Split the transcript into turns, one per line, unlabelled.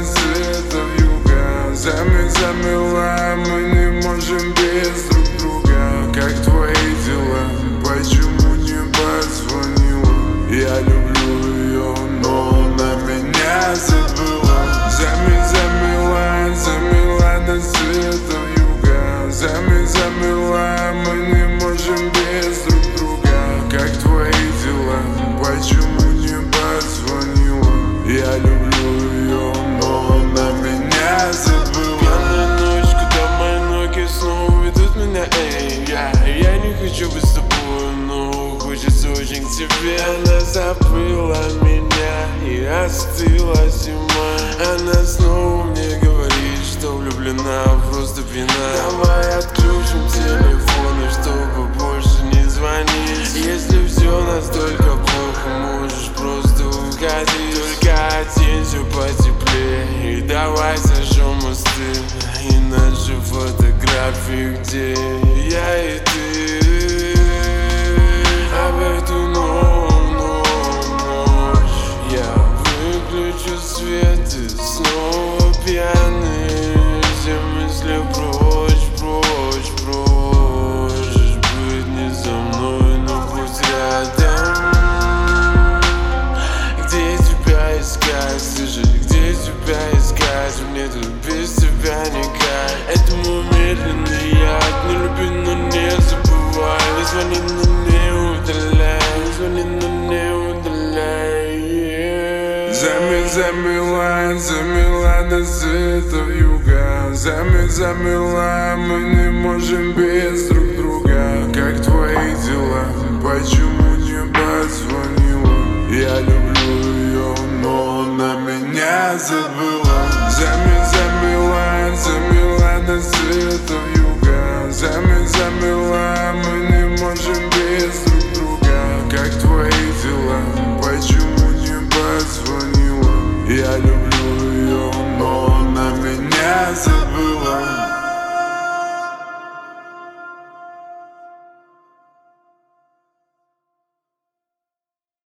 Милана света вьюга. Замила, мы не можем без друг друга. Как твои дела? Почему не позвонила? Я люблю ее, но она меня забыла. Замила до света вьюга. Замила, мы не можем без друг друга. Как твои дела? Почему не позвонила? Я люблю ее, но она меня забыла.
Пьяная ночь, когда мои ноги снова ведут меня, эй, я не хочу быть с тобой, но хочется очень к тебе. Она забыла меня и остыла зима. Она снова мне говорит, что влюблена, просто пьяна. Давай отключим телефоны, чтобы больше не звонить. Если все настолько плохо, можешь просто уходить. Только оденься потеплее и давай сожжем мосты и наши фотографии, где я и ты. А в эту ночь я выключу свет и снова пьяный. Все мысли прочь. Быть не со мной, но будь рядом. Где тебя искать, скажи, где тебя искать? Мне тут без тебя никак. Это мой медленный яд. Не люби, но не забывай. Не звони, но не удаляй. Не звони, но не удаляй.
Замила до света вьюга. Замила, мы не можем без друг друга. Как твои дела? Почему